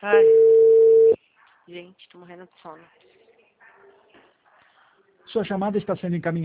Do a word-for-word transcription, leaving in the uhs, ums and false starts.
Ai, gente, tô morrendo de sono. Sua chamada está sendo encaminhada.